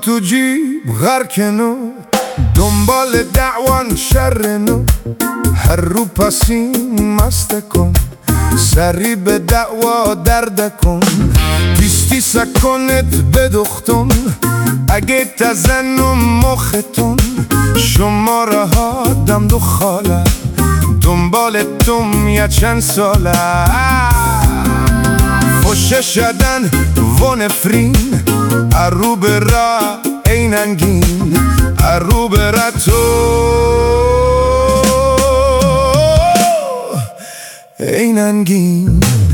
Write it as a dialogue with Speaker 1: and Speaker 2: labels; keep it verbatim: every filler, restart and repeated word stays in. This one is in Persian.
Speaker 1: تو جیب غرکنو، دنبال دعوان شرنو، هر رو پسین مسته کن، سری به دعوا درده کن، بیستی سکنت بدختون، اگه تزنم مختون، شماره ها دم دو خاله، دنبال توم یه چند ساله، فشه شدن و نفرین، ارو برا ایننگین، ارو برا تو ایننگین.